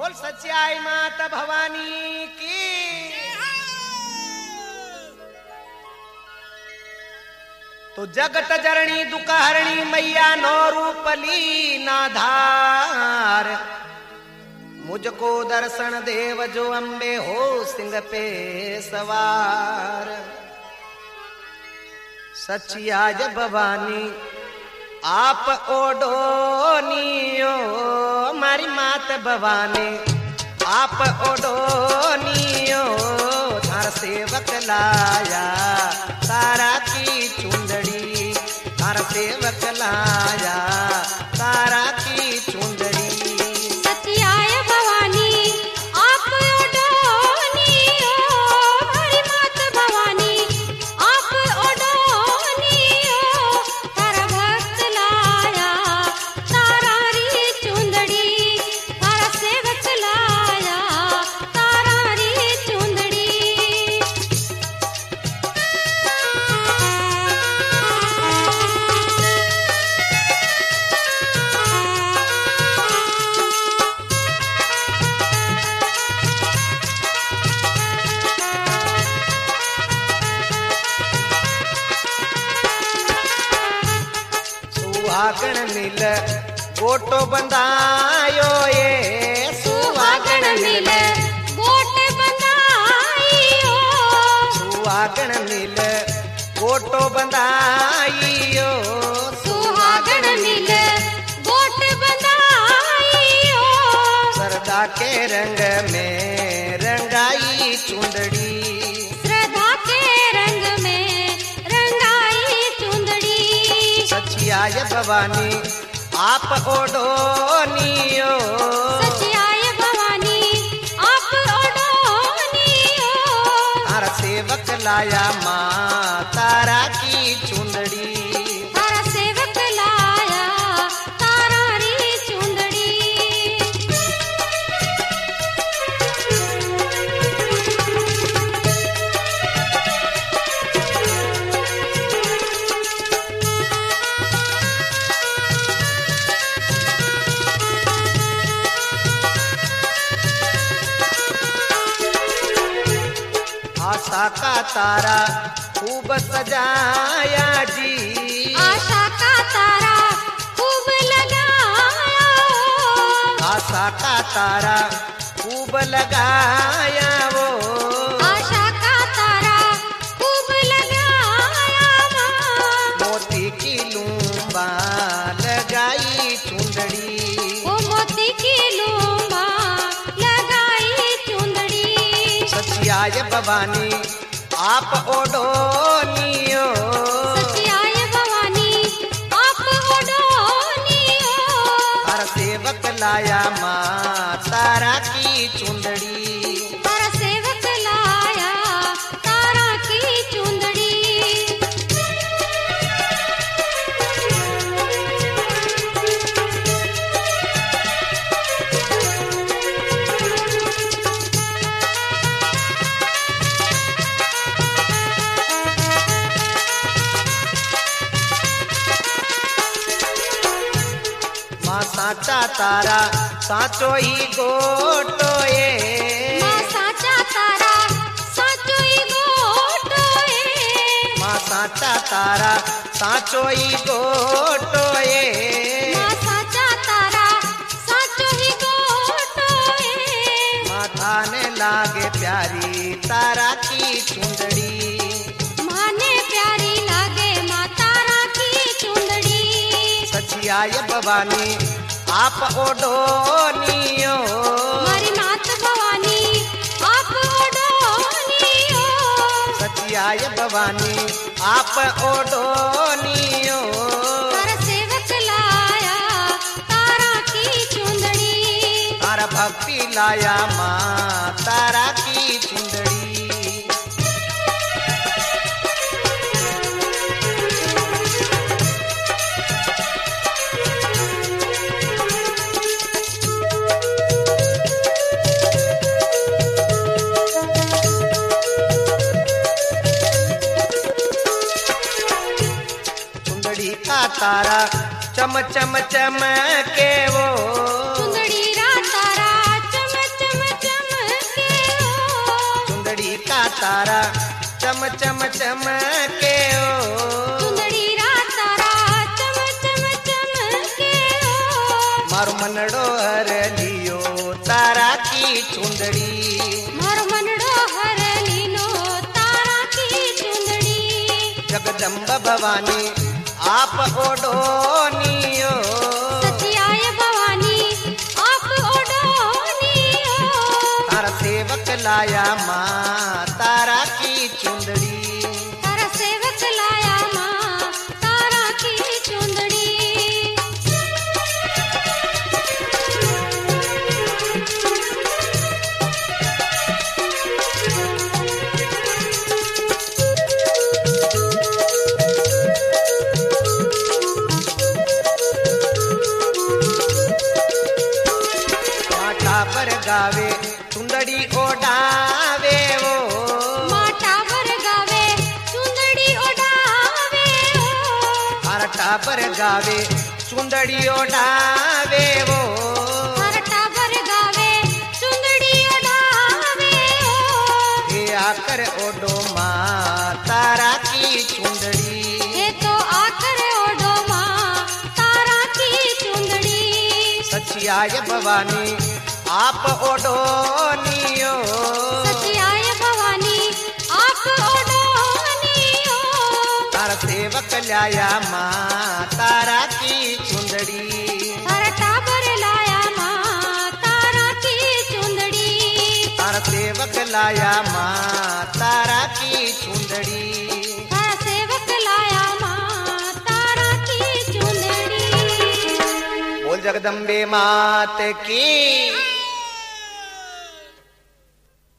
बोल सच्चाई माता भवानी की। तो जगत जरणी दुखहरणी मैया नौ रूपली नाधार, मुझको दर्शन देव जो अम्बे हो सिंह पे सवार। सचिया जब भवानी आप ओडोनियो, मारी मात भवानी आप ओडोनियो। थार सेवक लाया तारा की चुंदड़ी, थार सेवक लाया तारा की चुंदड़ी। सचियाय भवानी आप ओडोनियो, मारी मात भवानी आप ओडोनियो। तारा भक्त लाया तारा री चुंदड़ी, तारा सेवक लाया तारा री चुंदड़ी। सुहागण मिल गोटो बंधायो ये, सुहागण मिल गोट बंधाइयो, सुहागण मिल गोटो बंधाइयो। सुहागण मिल गोट बंधाइयो। सरदा के रंग में रंगाई चुंदड़ी, श्रद्धा के रंग में रंगाई चुंदड़ी। सचियाय भवानी आप ओडोनियो, सचियाय भवानी आप ओडोनियो। तारा सेवक लाया माँ तारा की चुंदड़ी। तारा सेवक लाया तारा री चुंदड़ी। आशा का तारा खूब सजाया जी, आशा का तारा खूब लगाया। आशा का तारा खूब लगाया वो। आशा का तारा खूब लगाया माँ। मोती की लूंबा लगाई चुंदड़ी, ओ मोती की लूंबा लगाई चुंदड़ी। सचियाय भवानी आप ओडोनियो, सचियाय भवानी आप ओडोनियो। हर सेवक लाया माँ तारा की चुंदड़ी। तारा सेवक लाया तारा की चुंदड़ी। माँ साचा तारा साचो ही गोटो ये, माँ साचा तारा साचो ही गोटो ए। माँ साचा तारा साचो ही गोटो ये। माँ साचा तारा साचो ही गोटो ए। माथा ने लागे प्यारी तारा की चुंदड़ी, माने प्यारी लागे माँ तारा की चुंदड़ी। सचियाय भवानी आप ओडोनियो, मारी मात भवानी आप ओडोनियो। सचियाय भवानी आप ओडोनियो। तारा सेवक लाया तारा की चुंदड़ी। तारा भक्ति लाया माँ तारा की चुंदड़ी। तारा चम चम चमके वो, चुंदड़ी रा तारा चम तारा चम चम चम के ओ चुंदड़ी रा तारा चम चम चम के ओ मारो मनड़ो हर लियो तारा की चुंदड़ी मारो मनड़ो हर लीनो तारा की चुंदड़ी जगदम्ब भवानी आप ओडोनियो सचियाय भवानी आप ओडोनियो तारा सेवक लाया माँ तारा की चुंदड़ी तारा सेवक लाया माँ तारा की चुंदड़ी माटा पर गावे चुंदड़ी ओडावे वो माटा पर गावे चुंदड़ी ओडावे ओ आरटा पर गावे चुंदड़ी ओडावे वो हरटा पर गावे चुंदड़ी ओडावे ओ ये आकर ओडो माँ तारा की चुंदड़ी हे तो आकर ओडो माँ तारा की चुंदड़ी सचियाय भवानी आप ओडोनियो सचियाय भवानी आप ओडोनियो तारा सेवक लाया माँ तारा की चुंदड़ी हरटा पर लाया माँ तारा की चुंदड़ी तारा सेवक लाया माँ तारा की चुंदड़ी तारा सेवक लाया माँ तारा की चुंदड़ी बोल जगदम्बे मात की